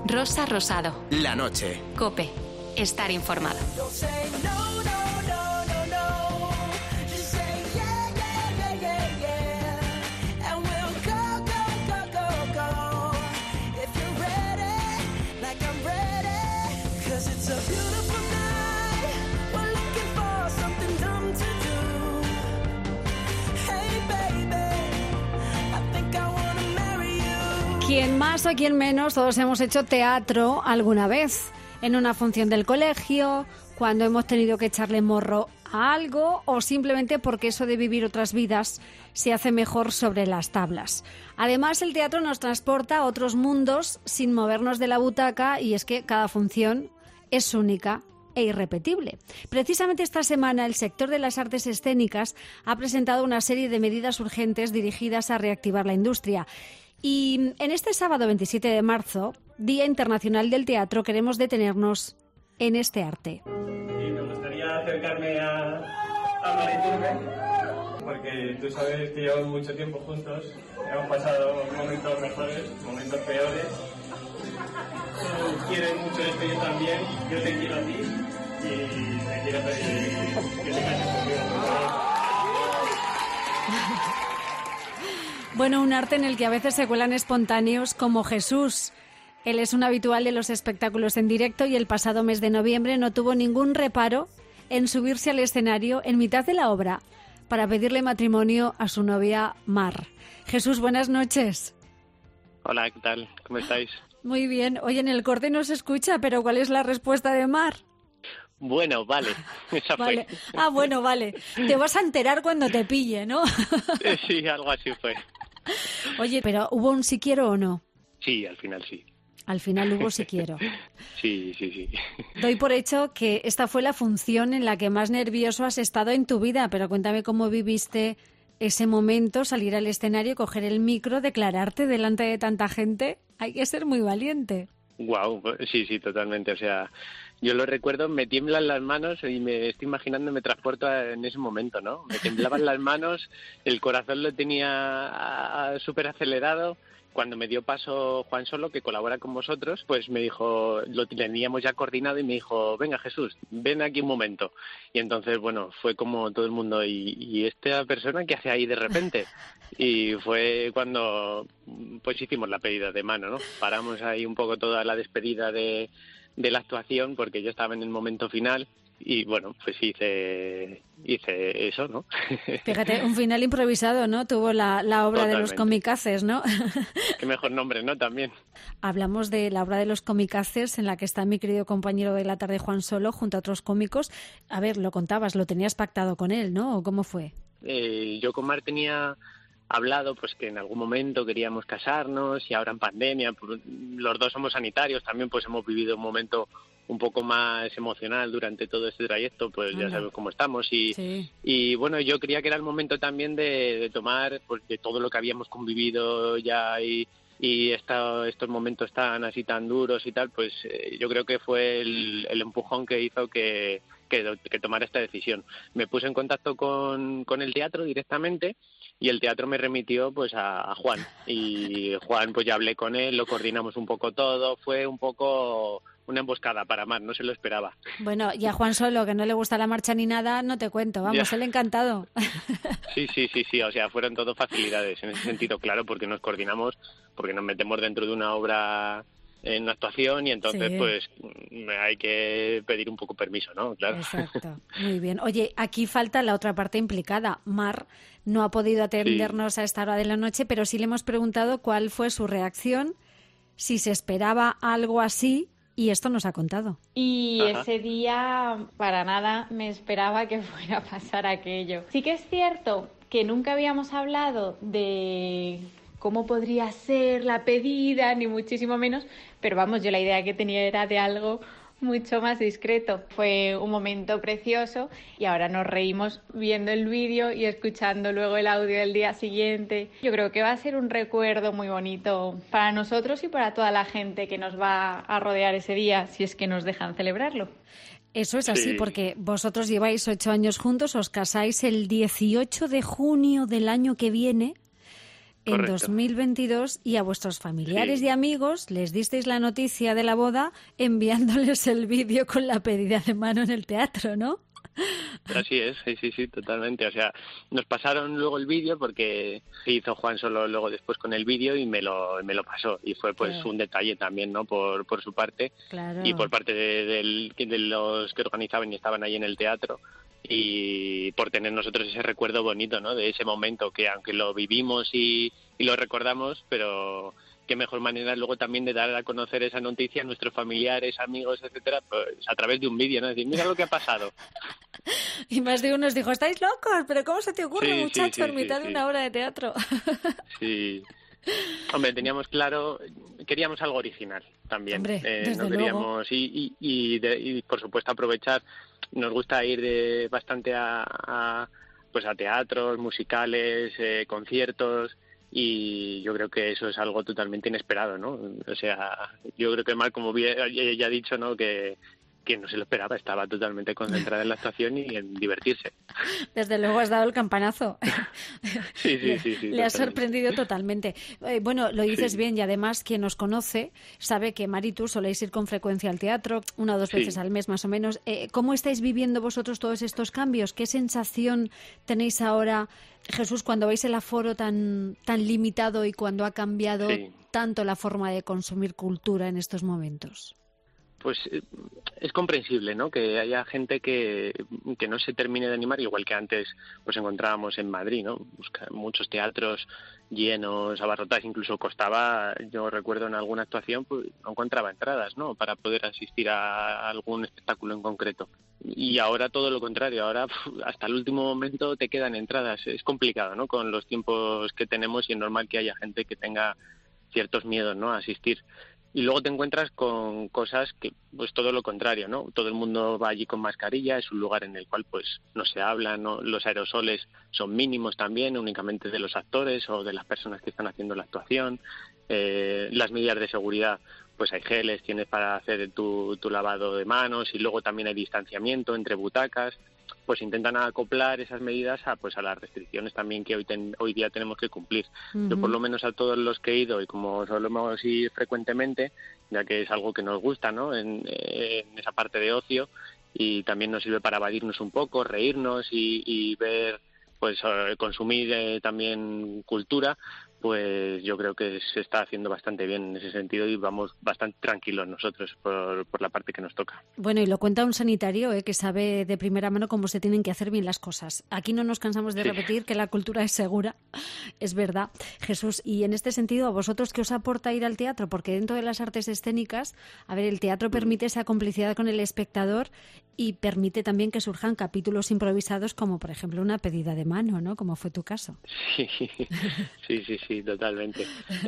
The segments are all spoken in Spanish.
Rosa Rosado. La noche. COPE. Estar informado. Quien más o quien menos, todos hemos hecho teatro alguna vez. En una función del colegio, cuando hemos tenido que echarle morro a algo o simplemente porque eso de vivir otras vidas se hace mejor sobre las tablas. Además, el teatro nos transporta a otros mundos sin movernos de la butaca y es que cada función es única e irrepetible. Precisamente esta semana el sector de las artes escénicas ha presentado una serie de medidas urgentes dirigidas a reactivar la industria. Y en este sábado 27 de marzo, Día Internacional del Teatro, queremos detenernos en este arte. Y me gustaría acercarme a Mariturbe, porque tú sabes que llevamos mucho tiempo juntos, hemos pasado momentos mejores, momentos peores. Tú quieres mucho esto, yo también, yo te quiero a ti y te quiero pedir que te cases conmigo, por favor. Bueno, un arte en el que a veces se cuelan espontáneos como Jesús. Él es un habitual de los espectáculos en directo y el pasado mes de noviembre no tuvo ningún reparo en subirse al escenario en mitad de la obra para pedirle matrimonio a su novia Mar. Jesús, buenas noches. Hola, ¿qué tal? ¿Cómo estáis? Muy bien. Oye, en el corte no se escucha, pero ¿cuál es la respuesta de Mar? Bueno, vale. Esa Vale. fue. Ah, bueno, vale. Te vas a enterar cuando te pille, ¿no? Sí, algo así fue. Oye, pero ¿hubo un si quiero o no? Sí, al final sí. Al final hubo si quiero. Sí, sí, sí. Doy por hecho que esta fue la función en la que más nervioso has estado en tu vida, pero cuéntame cómo viviste ese momento, salir al escenario, coger el micro, declararte delante de tanta gente. Hay que ser muy valiente. Guau, sí, sí, totalmente. O sea, yo lo recuerdo, me tiemblan las manos y me estoy imaginando, me transporto en ese momento, ¿no? Me temblaban las manos, el corazón lo tenía súper acelerado. Cuando me dio paso Juan Solo, que colabora con vosotros, pues me dijo, lo teníamos ya coordinado y me dijo, venga Jesús, ven aquí un momento. Y entonces, bueno, fue como todo el mundo, ¿y esta persona qué hace ahí de repente? Y fue cuando pues hicimos la pedida de mano, ¿no? Paramos ahí un poco toda la despedida de la actuación porque yo estaba en el momento final. Y bueno, pues hice eso, ¿no? Fíjate, un final improvisado, ¿no? Tuvo la obra Totalmente. de los Comicáces, ¿no? Qué mejor nombre, ¿no? También. Hablamos de la obra de los Comicáces en la que está mi querido compañero de la tarde, Juan Solo, junto a otros cómicos. A ver, lo contabas, lo tenías pactado con él, ¿no? ¿O cómo fue? Yo con Mar tenía hablado pues que en algún momento queríamos casarnos y ahora en pandemia, pues, los dos somos sanitarios, también pues hemos vivido un momento un poco más emocional durante todo este trayecto, pues ya sabes cómo estamos y bueno, yo creía que era el momento también de tomar pues de todo lo que habíamos convivido ya y estos momentos tan así tan duros y tal, pues yo creo que fue el empujón que hizo que tomara esta decisión. Me puse en contacto con el teatro directamente y el teatro me remitió pues a Juan y Juan pues ya hablé con él, lo coordinamos un poco todo, fue un poco una emboscada para Mar, no se lo esperaba. Bueno, y a Juan Solo, que no le gusta la marcha ni nada, no te cuento, vamos, él encantado. Sí, o sea, fueron todo facilidades en ese sentido, claro, porque nos coordinamos, porque nos metemos dentro de una obra en una actuación y entonces pues hay que pedir un poco permiso, ¿no? Claro. Exacto, muy bien. Oye, aquí falta la otra parte implicada. Mar no ha podido atendernos a esta hora de la noche, pero sí le hemos preguntado cuál fue su reacción, si se esperaba algo así. Y esto nos ha contado. Y ese día para nada me esperaba que fuera a pasar aquello. Sí que es cierto que nunca habíamos hablado de cómo podría ser la pedida, ni muchísimo menos, pero vamos, yo la idea que tenía era de algo mucho más discreto. Fue un momento precioso y ahora nos reímos viendo el vídeo y escuchando luego el audio del día siguiente. Yo creo que va a ser un recuerdo muy bonito para nosotros y para toda la gente que nos va a rodear ese día, si es que nos dejan celebrarlo. Eso es así, porque vosotros lleváis 8 años juntos, os casáis el 18 de junio del año que viene. en Correcto. 2022 y a vuestros familiares Sí. y amigos les disteis la noticia de la boda enviándoles el vídeo con la pedida de mano en el teatro, ¿no? Así es, sí, totalmente. O sea, nos pasaron luego el vídeo porque hizo Juan solo luego después con el vídeo y me lo pasó. Y fue pues Claro. un detalle también, ¿no? Por su parte Claro. y por parte de los que organizaban y estaban ahí en el teatro. Y por tener nosotros ese recuerdo bonito, ¿no? De ese momento que aunque lo vivimos y lo recordamos, pero qué mejor manera luego también de dar a conocer esa noticia a nuestros familiares, amigos, etcétera, pues a través de un vídeo, ¿no? Decir, mira lo que ha pasado. Y más de uno os dijo, ¿estáis locos? ¿Pero cómo se te ocurre, Sí, muchacho, en sí, mitad de una obra de teatro? Sí. Hombre, teníamos claro, queríamos algo original también. Hombre, desde no queríamos y por supuesto aprovechar. Nos gusta ir bastante a teatros, musicales, conciertos. Y yo creo que eso es algo totalmente inesperado, ¿no? O sea, yo creo que Mar, como ya ha dicho, ¿no? Que no se lo esperaba, estaba totalmente concentrada en la actuación y en divertirse. Desde luego has dado el campanazo. Sí. Le ha Totalmente. sorprendido totalmente. Bueno, lo dices Sí. bien y además quien nos conoce sabe que Mar y tú soléis ir con frecuencia al teatro, 1 o 2 veces Sí. al mes más o menos. ¿Cómo estáis viviendo vosotros todos estos cambios? ¿Qué sensación tenéis ahora, Jesús, cuando veis el aforo tan limitado y cuando ha cambiado Sí. tanto la forma de consumir cultura en estos momentos? Pues es comprensible, ¿no? Que haya gente que no se termine de animar, igual que antes pues encontrábamos en Madrid, ¿no? Muchos teatros llenos, abarrotados, incluso costaba, yo recuerdo en alguna actuación, pues no encontraba entradas, ¿no? Para poder asistir a algún espectáculo en concreto. Y ahora todo lo contrario, ahora hasta el último momento te quedan entradas. Es complicado, ¿no? Con los tiempos que tenemos y es normal que haya gente que tenga ciertos miedos, ¿no? A asistir. Y luego te encuentras con cosas que, pues todo lo contrario, ¿no? Todo el mundo va allí con mascarilla, es un lugar en el cual pues no se habla, ¿no? Los aerosoles son mínimos también, únicamente de los actores o de las personas que están haciendo la actuación. Las medidas de seguridad, pues hay geles, tienes para hacer tu lavado de manos y luego también hay distanciamiento entre butacas. Pues intentan acoplar esas medidas a las restricciones también que hoy día tenemos que cumplir. Yo por lo menos a todos los que he ido y como solemos ir frecuentemente, ya que es algo que nos gusta, ¿no? En esa parte de ocio y también nos sirve para evadirnos un poco, reírnos y ver, pues consumir también cultura. Pues yo creo que se está haciendo bastante bien en ese sentido y vamos bastante tranquilos nosotros por la parte que nos toca. Bueno, y lo cuenta un sanitario que sabe de primera mano cómo se tienen que hacer bien las cosas. Aquí no nos cansamos de repetir que la cultura es segura, es verdad. Jesús, y en este sentido, ¿a vosotros qué os aporta ir al teatro? Porque dentro de las artes escénicas, a ver, el teatro permite esa complicidad con el espectador y permite también que surjan capítulos improvisados como, por ejemplo, una pedida de mano, ¿no? Como fue tu caso. Sí, totalmente.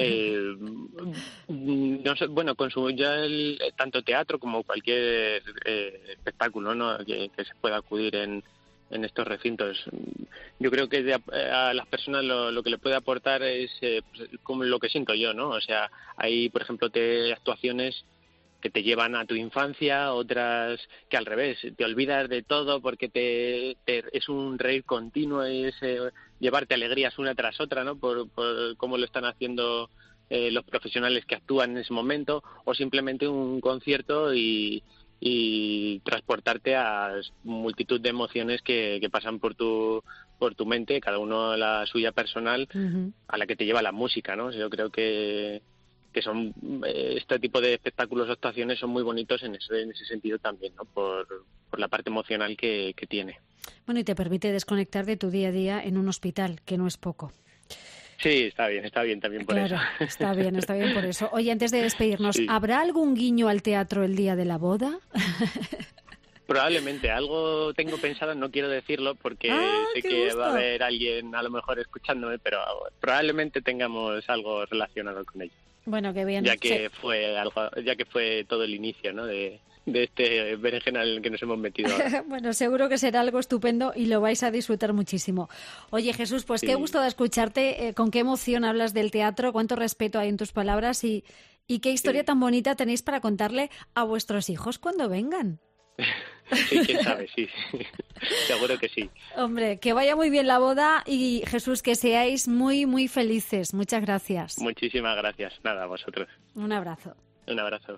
No sé, bueno, consumo ya tanto teatro como cualquier espectáculo, ¿no? que se pueda acudir en estos recintos. Yo creo que a las personas lo que le puede aportar es pues, como lo que siento yo, ¿no? O sea, hay, por ejemplo, actuaciones que te llevan a tu infancia, otras que al revés, te olvidas de todo porque es un reír continuo, es llevarte alegrías una tras otra, ¿no? Por cómo lo están haciendo los profesionales que actúan en ese momento, o simplemente un concierto y transportarte a multitud de emociones que pasan por tu mente, cada uno la suya personal, a la que te lleva la música, ¿no? Yo creo que son este tipo de espectáculos o actuaciones son muy bonitos en ese sentido también, ¿no? Por la parte emocional que tiene. Bueno, y te permite desconectar de tu día a día en un hospital, que no es poco. Sí, está bien también por eso. Claro, está bien por eso. Oye, antes de despedirnos, Sí. ¿habrá algún guiño al teatro el día de la boda? Probablemente, algo tengo pensado, no quiero decirlo porque sé qué que gusto. va a haber alguien a lo mejor escuchándome, pero probablemente tengamos algo relacionado con ello. Bueno, qué bien. Ya que Sí. fue todo el inicio, ¿no? de este berenjenal en el que nos hemos metido ahora. Bueno, seguro que será algo estupendo y lo vais a disfrutar muchísimo. Oye, Jesús, pues qué Sí. gusto de escucharte, con qué emoción hablas del teatro, cuánto respeto hay en tus palabras y qué historia Sí. tan bonita tenéis para contarle a vuestros hijos cuando vengan. Sí, quién sabe, sí. Seguro que sí. Hombre, que vaya muy bien la boda y Jesús, que seáis muy, muy felices. Muchas gracias. Muchísimas gracias. Nada, a vosotros. Un abrazo. Un abrazo.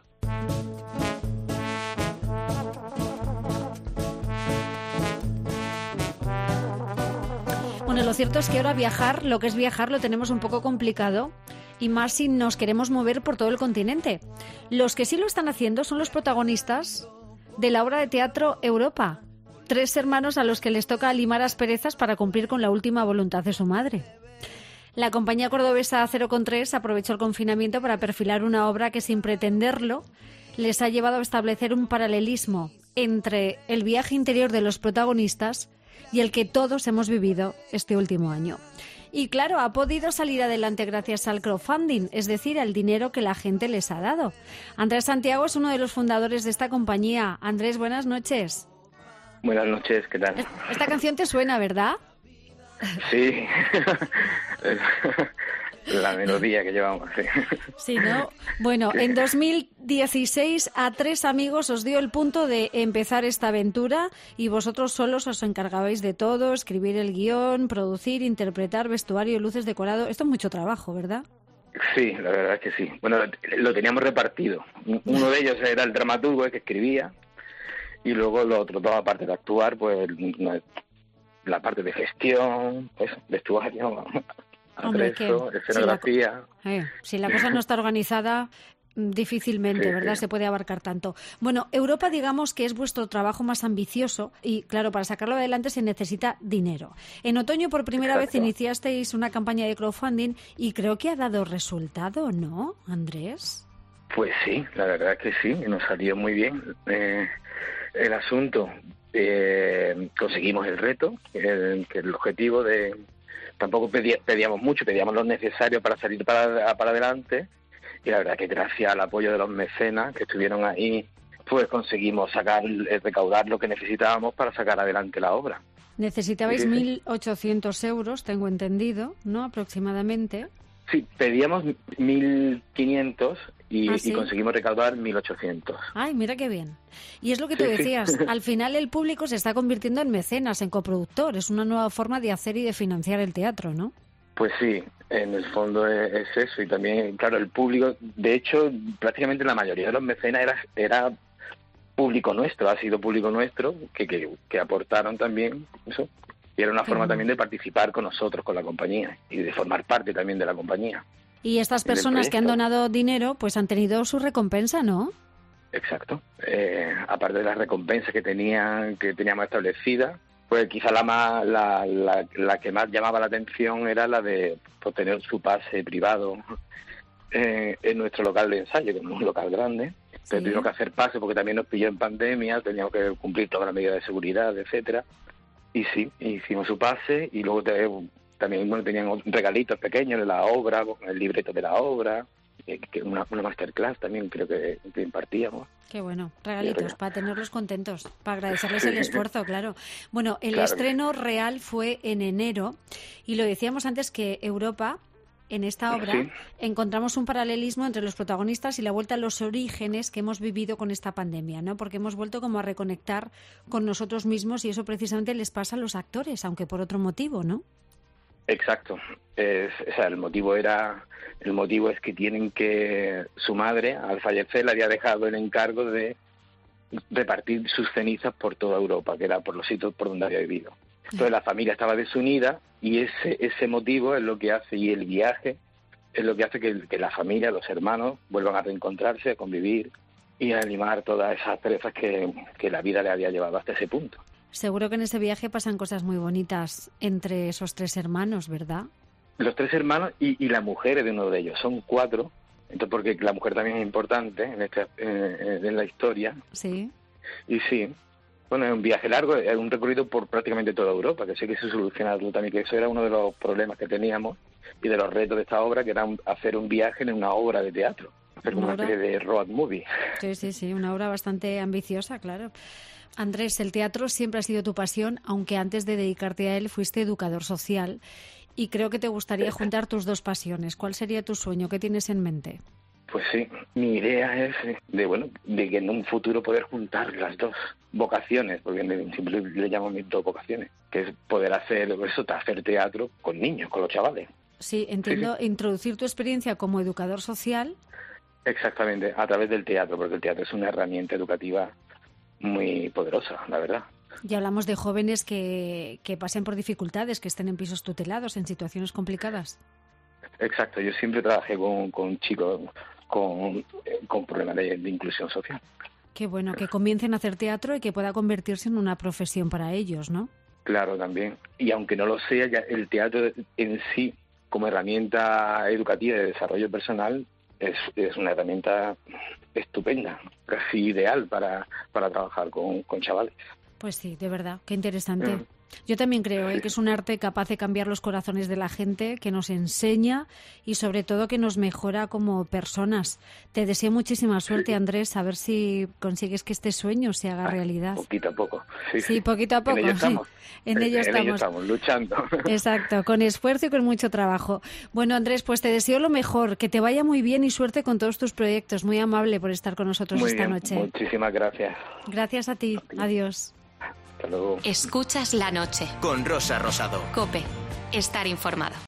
Bueno, lo cierto es que ahora viajar, lo que es viajar, lo tenemos un poco complicado. Y más si nos queremos mover por todo el continente. Los que sí lo están haciendo son los protagonistas de la obra de teatro Europa. 3 hermanos a los que les toca limar asperezas para cumplir con la última voluntad de su madre. La compañía cordobesa 0,3 aprovechó el confinamiento para perfilar una obra que, sin pretenderlo, les ha llevado a establecer un paralelismo entre el viaje interior de los protagonistas y el que todos hemos vivido este último año. Y claro, ha podido salir adelante gracias al crowdfunding, es decir, al dinero que la gente les ha dado. Andrés Santiago es uno de los fundadores de esta compañía. Andrés, buenas noches. Buenas noches, ¿qué tal? Esta canción te suena, ¿verdad? Sí, la melodía que llevamos, sí. Sí, ¿no? Bueno, en 2016 a 3 amigos os dio el punto de empezar esta aventura y vosotros solos os encargabais de todo, escribir el guión, producir, interpretar, vestuario, luces, decorado. Esto es mucho trabajo, ¿verdad? Sí, la verdad es que sí. Bueno, lo teníamos repartido. Uno de ellos era el dramaturgo, el que escribía, y luego lo otro, toda la parte de actuar, pues la parte de gestión, pues vestuario, aderezo, escenografía. Si la cosa no está organizada, difícilmente, Sí, ¿verdad? sí. Se puede abarcar tanto. Bueno, Europa, digamos que es vuestro trabajo más ambicioso y, claro, para sacarlo adelante se necesita dinero. En otoño, por primera vez, iniciasteis una campaña de crowdfunding y creo que ha dado resultado, ¿no, Andrés? Pues sí, la verdad es que sí, nos salió muy bien el asunto. Conseguimos el reto, que el objetivo de... Tampoco pedíamos mucho, pedíamos lo necesario para salir para adelante, y la verdad que gracias al apoyo de los mecenas que estuvieron ahí, pues conseguimos recaudar lo que necesitábamos para sacar adelante la obra. Necesitabais Sí. 1.800 euros, tengo entendido, ¿no? Aproximadamente. Sí, pedíamos 1.500 ¿Ah, sí? y conseguimos recaudar 1.800. Ay, mira qué bien. Y es lo que tú Sí, sí. decías, al final el público se está convirtiendo en mecenas, en coproductor. Es una nueva forma de hacer y de financiar el teatro, ¿no? Pues sí, en el fondo es eso. Y también, claro, el público, de hecho, prácticamente la mayoría de los mecenas era público nuestro, ha sido público nuestro, que aportaron también eso. Y era una forma también de participar con nosotros, con la compañía, y de formar parte también de la compañía. Y estas personas que han proyecto. donado dinero, pues han tenido su recompensa, ¿no? Exacto. Aparte de las recompensas que teníamos establecidas, pues quizá la que más llamaba la atención era la de pues, tener su pase privado en nuestro local de ensayo, que es un local grande. Pero Sí. tuvimos que hacer pase porque también nos pilló en pandemia, teníamos que cumplir todas las medidas de seguridad, etcétera. Y sí, hicimos su pase y luego también tenían regalitos pequeños de la obra, el libreto de la obra, una masterclass también creo que impartíamos. Qué bueno, regalitos, Sí, para tenerlos contentos, para agradecerles Sí. el esfuerzo, claro. Bueno, el Claro. estreno real fue en enero y lo decíamos antes que Europa, en esta obra, Sí. encontramos un paralelismo entre los protagonistas y la vuelta a los orígenes que hemos vivido con esta pandemia, ¿no? Porque hemos vuelto como a reconectar con nosotros mismos y eso precisamente les pasa a los actores, aunque por otro motivo, ¿no? Exacto. El motivo es que tienen que su madre al fallecer le había dejado el encargo de repartir sus cenizas por toda Europa, que era por los sitios por donde había vivido. Entonces la familia estaba desunida y ese motivo es lo que hace, y el viaje es lo que hace que la familia, los hermanos, vuelvan a reencontrarse, a convivir y a animar todas esas perezas que la vida le había llevado hasta ese punto. Seguro que en ese viaje pasan cosas muy bonitas entre esos 3 hermanos, ¿verdad? Los 3 hermanos y la mujer de uno de ellos, son 4, entonces porque la mujer también es importante en la historia. Sí. Y sí, bueno, es un viaje largo, es un recorrido por prácticamente toda Europa, que sé que se soluciona también, que eso era uno de los problemas que teníamos y de los retos de esta obra, que era hacer un viaje en una obra de teatro, hacer como una especie de road movie. Sí, una obra bastante ambiciosa, claro. Andrés, el teatro siempre ha sido tu pasión, aunque antes de dedicarte a él fuiste educador social y creo que te gustaría juntar tus 2 pasiones. ¿Cuál sería tu sueño? ¿Qué tienes en mente? Pues sí, mi idea es de que en un futuro poder juntar las dos vocaciones, porque siempre le llamo mis dos vocaciones, que es poder hacer teatro con niños, con los chavales. Sí, entiendo, Sí. introducir tu experiencia como educador social. Exactamente, a través del teatro, porque el teatro es una herramienta educativa muy poderosa, la verdad. Ya hablamos de jóvenes que pasen por dificultades, que estén en pisos tutelados, en situaciones complicadas. Exacto, yo siempre trabajé con chicos con problemas de inclusión social. Qué bueno, que comiencen a hacer teatro y que pueda convertirse en una profesión para ellos, ¿no? Claro, también. Y aunque no lo sea, ya el teatro en sí, como herramienta educativa de desarrollo personal, es una herramienta estupenda, casi ideal para trabajar con chavales. Pues sí, de verdad, qué interesante. Mm. Yo también creo que es un arte capaz de cambiar los corazones de la gente, que nos enseña y sobre todo que nos mejora como personas. Te deseo muchísima suerte, Andrés, a ver si consigues que este sueño se haga realidad. Poquito a poco. Sí, poquito a poco. En ello estamos. En ello estamos, luchando. Exacto, con esfuerzo y con mucho trabajo. Bueno, Andrés, pues te deseo lo mejor, que te vaya muy bien y suerte con todos tus proyectos. Muy amable por estar con nosotros Muy esta bien, noche. muchísimas gracias. Gracias a ti. Adiós. Hasta luego. Escuchas la noche. Con Rosa Rosado. COPE. Estar informado.